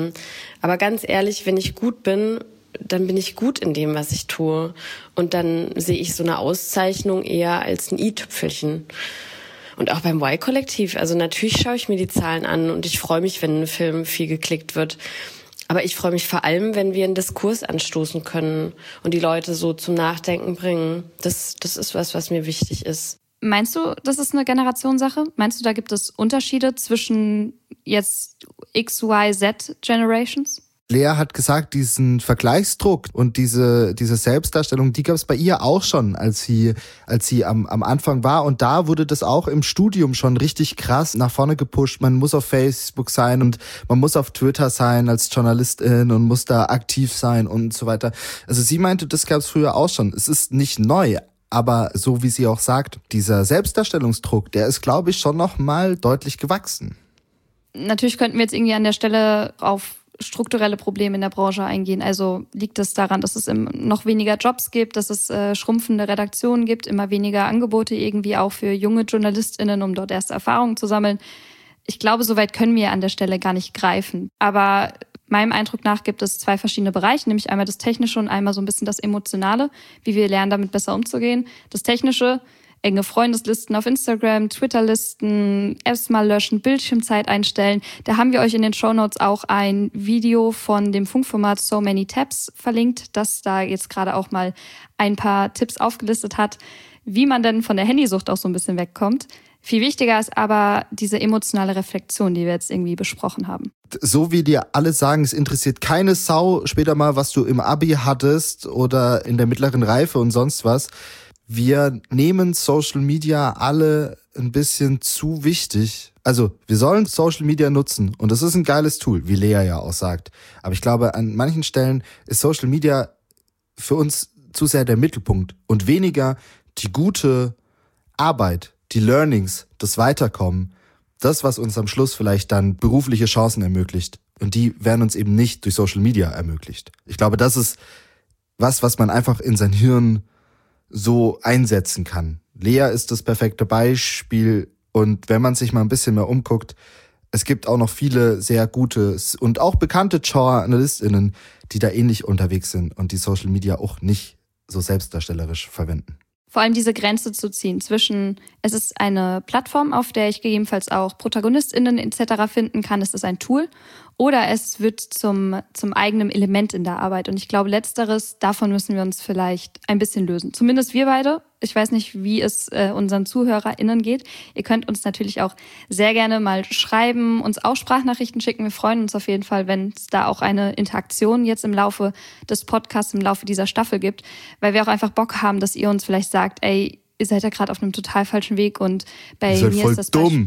S1: Aber ganz ehrlich, wenn ich gut bin, dann bin ich gut in dem, was ich tue. Und dann sehe ich so eine Auszeichnung eher als ein i-Tüpfelchen. Und auch beim Y-Kollektiv, also natürlich schaue ich mir die Zahlen an und ich freue mich, wenn ein Film viel geklickt wird. Aber ich freue mich vor allem, wenn wir einen Diskurs anstoßen können und die Leute so zum Nachdenken bringen. Das, das ist was, was mir wichtig ist.
S3: Meinst du, das ist eine Generationssache? Meinst du, da gibt es Unterschiede zwischen jetzt X, Y, Z Generations?
S2: Lea hat gesagt, diesen Vergleichsdruck und diese, diese Selbstdarstellung, die gab es bei ihr auch schon, als sie, als sie am, am Anfang war. Und da wurde das auch im Studium schon richtig krass nach vorne gepusht. Man muss auf Facebook sein und man muss auf Twitter sein als Journalistin und muss da aktiv sein und so weiter. Also sie meinte, das gab es früher auch schon. Es ist nicht neu. Aber so wie sie auch sagt, dieser Selbstdarstellungsdruck, der ist, glaube ich, schon noch mal deutlich gewachsen.
S3: Natürlich könnten wir jetzt irgendwie an der Stelle auf strukturelle Probleme in der Branche eingehen. Also liegt es daran, dass es noch weniger Jobs gibt, dass es äh, schrumpfende Redaktionen gibt, immer weniger Angebote irgendwie auch für junge JournalistInnen, um dort erste Erfahrungen zu sammeln. Ich glaube, so weit können wir an der Stelle gar nicht greifen. Aber meinem Eindruck nach gibt es zwei verschiedene Bereiche, nämlich einmal das Technische und einmal so ein bisschen das Emotionale, wie wir lernen, damit besser umzugehen. Das Technische, enge Freundeslisten auf Instagram, Twitterlisten, Apps mal löschen, Bildschirmzeit einstellen. Da haben wir euch in den Shownotes auch ein Video von dem Funkformat So Many Tabs verlinkt, das da jetzt gerade auch mal ein paar Tipps aufgelistet hat, wie man denn von der Handysucht auch so ein bisschen wegkommt. Viel wichtiger ist aber diese emotionale Reflexion, die wir jetzt irgendwie besprochen haben.
S2: So wie dir alle sagen, es interessiert keine Sau später mal, was du im Abi hattest oder in der mittleren Reife und sonst was. Wir nehmen Social Media alle ein bisschen zu wichtig. Also wir sollen Social Media nutzen und das ist ein geiles Tool, wie Lea ja auch sagt. Aber ich glaube, an manchen Stellen ist Social Media für uns zu sehr der Mittelpunkt und weniger die gute Arbeit, die Learnings, das Weiterkommen, das, was uns am Schluss vielleicht dann berufliche Chancen ermöglicht. Und die werden uns eben nicht durch Social Media ermöglicht. Ich glaube, das ist was, was man einfach in sein Hirn so einsetzen kann. Lea ist das perfekte Beispiel und wenn man sich mal ein bisschen mehr umguckt, es gibt auch noch viele sehr gute und auch bekannte JournalistInnen, die da ähnlich unterwegs sind und die Social Media auch nicht so selbstdarstellerisch verwenden.
S3: Vor allem diese Grenze zu ziehen zwischen, es ist eine Plattform, auf der ich gegebenenfalls auch ProtagonistInnen et cetera finden kann, es ist ein Tool, oder es wird zum, zum eigenen Element in der Arbeit. Und ich glaube, letzteres, davon müssen wir uns vielleicht ein bisschen lösen. Zumindest wir beide. Ich weiß nicht, wie es äh, unseren ZuhörerInnen geht. Ihr könnt uns natürlich auch sehr gerne mal schreiben, uns auch Sprachnachrichten schicken. Wir freuen uns auf jeden Fall, wenn es da auch eine Interaktion jetzt im Laufe des Podcasts, im Laufe dieser Staffel gibt, weil wir auch einfach Bock haben, dass ihr uns vielleicht sagt, ey, ihr seid ja gerade auf einem total falschen Weg und bei
S2: ihr seid
S3: mir
S2: voll
S3: ist das
S2: dumm.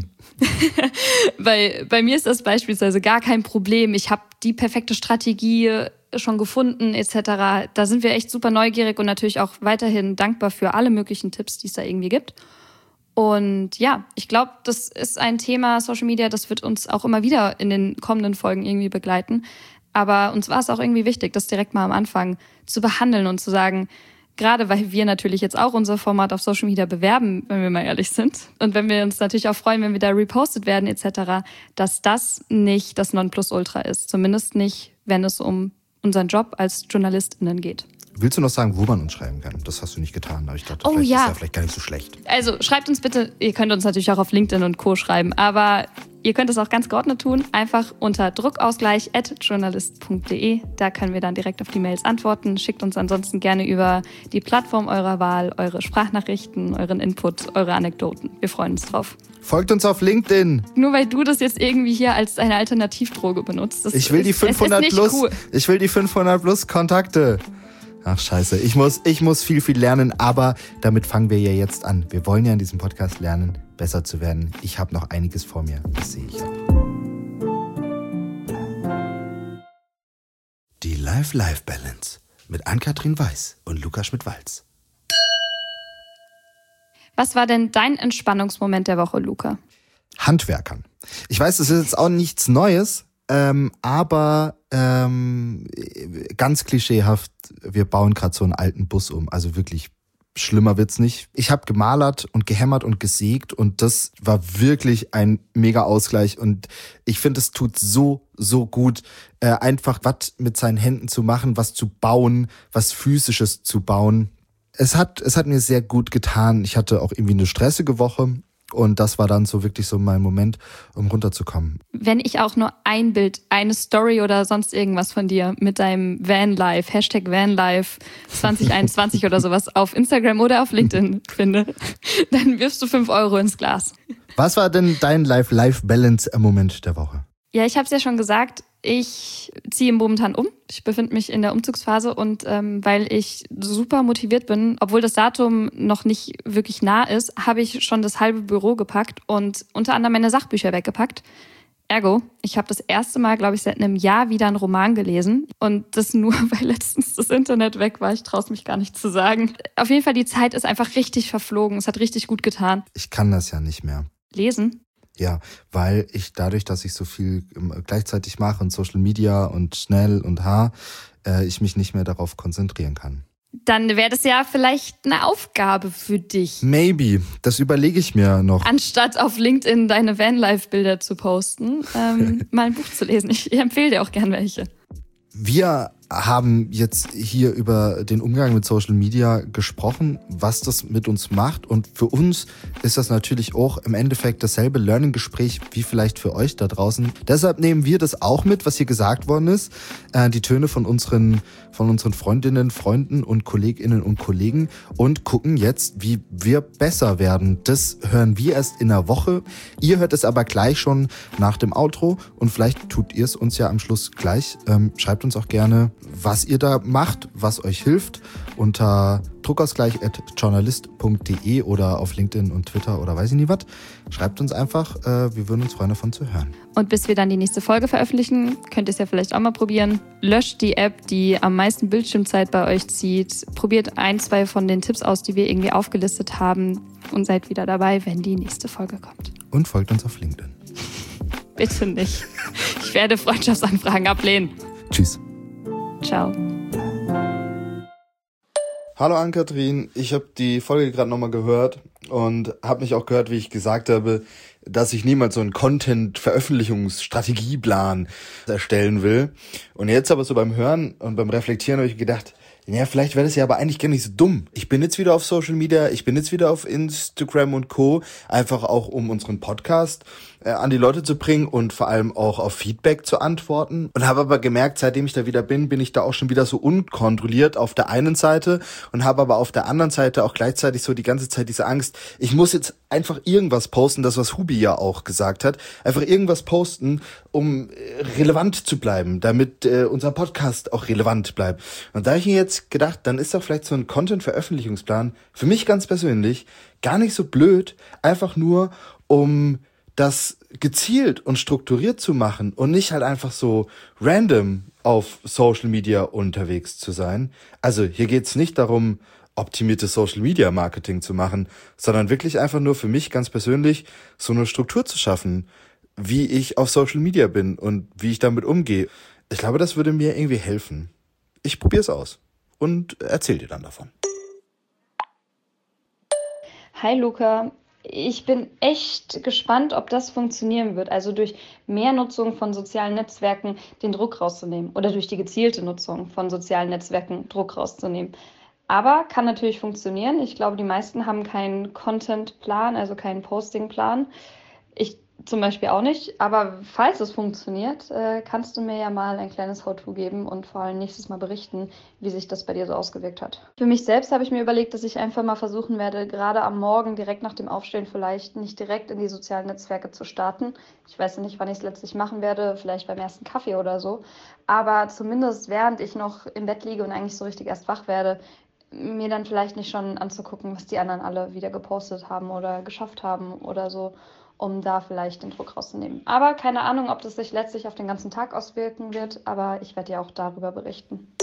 S3: bei, bei mir ist das beispielsweise gar kein Problem. Ich habe die perfekte Strategie schon gefunden et cetera. Da sind wir echt super neugierig und natürlich auch weiterhin dankbar für alle möglichen Tipps, die es da irgendwie gibt. Und ja, ich glaube, das ist ein Thema Social Media, das wird uns auch immer wieder in den kommenden Folgen irgendwie begleiten. Aber uns war es auch irgendwie wichtig, das direkt mal am Anfang zu behandeln und zu sagen, gerade weil wir natürlich jetzt auch unser Format auf Social Media bewerben, wenn wir mal ehrlich sind. Und wenn wir uns natürlich auch freuen, wenn wir da repostet werden et cetera, dass das nicht das Nonplusultra ist. Zumindest nicht, wenn es um unseren Job als JournalistInnen geht.
S2: Willst du noch sagen, wo man uns schreiben kann? Das hast du nicht getan, aber ich dachte,
S3: Oh,
S2: vielleicht
S3: ja.
S2: ist ja vielleicht gar nicht so schlecht.
S3: Also schreibt uns bitte, ihr könnt uns natürlich auch auf LinkedIn und Co. schreiben, aber ihr könnt es auch ganz geordnet tun, einfach unter druckausgleich at journalist punkt de. Da können wir dann direkt auf die Mails antworten. Schickt uns ansonsten gerne über die Plattform eurer Wahl eure Sprachnachrichten, euren Input, eure Anekdoten. Wir freuen uns drauf.
S2: Folgt uns auf LinkedIn.
S3: Nur weil du das jetzt irgendwie hier als eine Alternativdroge benutzt. Das
S2: Ich will die
S3: ist, es
S2: fünfhundert
S3: ist nicht
S2: plus.
S3: cool.
S2: Ich will die fünfhundert plus Kontakte. Ach scheiße, ich muss, ich muss viel, viel lernen, aber damit fangen wir ja jetzt an. Wir wollen ja in diesem Podcast lernen, besser zu werden. Ich habe noch einiges vor mir, das sehe ich auch. Die Life-Life-Balance mit Ann-Kathrin Weiß und Lukas Schmidt-Walz.
S3: Was war denn dein Entspannungsmoment der Woche, Luca?
S2: Handwerkern. Ich weiß, das ist jetzt auch nichts Neues, ähm, aber ähm, ganz klischeehaft, wir bauen gerade so einen alten Bus um. Also wirklich, schlimmer wird's nicht. Ich habe gemalert und gehämmert und gesägt und das war wirklich ein mega Ausgleich und ich finde, es tut so, so gut, äh, einfach was mit seinen Händen zu machen, was zu bauen, was Physisches zu bauen. Es hat, es hat mir sehr gut getan. Ich hatte auch irgendwie eine stressige Woche. Und das war dann so wirklich so mein Moment, um runterzukommen.
S3: Wenn ich auch nur ein Bild, eine Story oder sonst irgendwas von dir mit deinem Vanlife, Hashtag Vanlife zwanzig einundzwanzig oder sowas auf Instagram oder auf LinkedIn finde, dann wirfst du fünf Euro ins Glas.
S2: Was war denn dein Life-Life-Balance-Moment der Woche?
S3: Ja, ich habe es ja schon gesagt, ich ziehe momentan um. Ich befinde mich in der Umzugsphase und ähm, weil ich super motiviert bin, obwohl das Datum noch nicht wirklich nah ist, habe ich schon das halbe Büro gepackt und unter anderem meine Sachbücher weggepackt. Ergo, ich habe das erste Mal, glaube ich, seit einem Jahr wieder einen Roman gelesen und das nur, weil letztens das Internet weg war. Ich traue es mich gar nicht zu sagen. Auf jeden Fall, die Zeit ist einfach richtig verflogen. Es hat richtig gut getan.
S2: Ich kann das ja nicht mehr.
S3: Lesen?
S2: Ja, weil ich dadurch, dass ich so viel gleichzeitig mache und Social Media und schnell und ha, äh, ich mich nicht mehr darauf konzentrieren kann.
S3: Dann wäre das ja vielleicht eine Aufgabe für dich.
S2: Maybe, das überlege ich mir noch.
S3: Anstatt auf LinkedIn deine Vanlife-Bilder zu posten, ähm, mal ein Buch zu lesen. Ich empfehle dir auch gern welche.
S2: Wir haben jetzt hier über den Umgang mit Social Media gesprochen, was das mit uns macht. Und für uns ist das natürlich auch im Endeffekt dasselbe Learning-Gespräch wie vielleicht für euch da draußen. Deshalb nehmen wir das auch mit, was hier gesagt worden ist. Äh, die Töne von unseren, von unseren Freundinnen, Freunden und Kolleginnen und Kollegen und gucken jetzt, wie wir besser werden. Das hören wir erst in einer Woche. Ihr hört es aber gleich schon nach dem Outro und vielleicht tut ihr es uns ja am Schluss gleich. Ähm, schreibt uns auch gerne, was ihr da macht, was euch hilft, unter druckausgleich at journalist punkt de oder auf LinkedIn und Twitter oder weiß ich nie was. Schreibt uns einfach, äh, wir würden uns freuen, davon zu hören.
S3: Und bis wir dann die nächste Folge veröffentlichen, könnt ihr es ja vielleicht auch mal probieren. Löscht die App, die am meisten Bildschirmzeit bei euch zieht. Probiert ein, zwei von den Tipps aus, die wir irgendwie aufgelistet haben und seid wieder dabei, wenn die nächste Folge kommt.
S2: Und folgt uns auf LinkedIn.
S3: Bitte nicht. Ich werde Freundschaftsanfragen ablehnen.
S2: Tschüss.
S3: Ciao.
S2: Hallo Ann-Kathrin, ich habe die Folge gerade nochmal gehört und habe mich auch gehört, wie ich gesagt habe, dass ich niemals so einen Content-Veröffentlichungsstrategieplan erstellen will. Und jetzt aber so beim Hören und beim Reflektieren habe ich gedacht, ja, vielleicht wäre das ja aber eigentlich gar nicht so dumm. Ich bin jetzt wieder auf Social Media, ich bin jetzt wieder auf Instagram und Co. Einfach auch, um unseren Podcast äh, an die Leute zu bringen und vor allem auch auf Feedback zu antworten. Und habe aber gemerkt, seitdem ich da wieder bin, bin ich da auch schon wieder so unkontrolliert auf der einen Seite und habe aber auf der anderen Seite auch gleichzeitig so die ganze Zeit diese Angst, ich muss jetzt einfach irgendwas posten, das was Hubi ja auch gesagt hat, einfach irgendwas posten, um äh, relevant zu bleiben, damit äh, unser Podcast auch relevant bleibt. Und da habe ich mir jetzt gedacht, dann ist doch vielleicht so ein Content-Veröffentlichungsplan für mich ganz persönlich gar nicht so blöd, einfach nur um das gezielt und strukturiert zu machen und nicht halt einfach so random auf Social Media unterwegs zu sein. Also hier geht's nicht darum, optimiertes Social Media Marketing zu machen, sondern wirklich einfach nur für mich ganz persönlich so eine Struktur zu schaffen, wie ich auf Social Media bin und wie ich damit umgehe. Ich glaube, das würde mir irgendwie helfen. Ich probiere es aus und erzähl dir dann davon.
S3: Hi Luca, ich bin echt gespannt, ob das funktionieren wird. Also durch mehr Nutzung von sozialen Netzwerken den Druck rauszunehmen oder durch die gezielte Nutzung von sozialen Netzwerken Druck rauszunehmen. Aber kann natürlich funktionieren. Ich glaube, die meisten haben keinen Content-Plan, also keinen Posting-Plan. Ich zum Beispiel auch nicht. Aber falls es funktioniert, äh, kannst du mir ja mal ein kleines How-To geben und vor allem nächstes Mal berichten, wie sich das bei dir so ausgewirkt hat. Für mich selbst habe ich mir überlegt, dass ich einfach mal versuchen werde, gerade am Morgen, direkt nach dem Aufstehen vielleicht, nicht direkt in die sozialen Netzwerke zu starten. Ich weiß ja nicht, wann ich es letztlich machen werde, vielleicht beim ersten Kaffee oder so. Aber zumindest während ich noch im Bett liege und eigentlich so richtig erst wach werde, mir dann vielleicht nicht schon anzugucken, was die anderen alle wieder gepostet haben oder geschafft haben oder so, um da vielleicht den Druck rauszunehmen. Aber keine Ahnung, ob das sich letztlich auf den ganzen Tag auswirken wird, aber ich werde ja auch darüber berichten.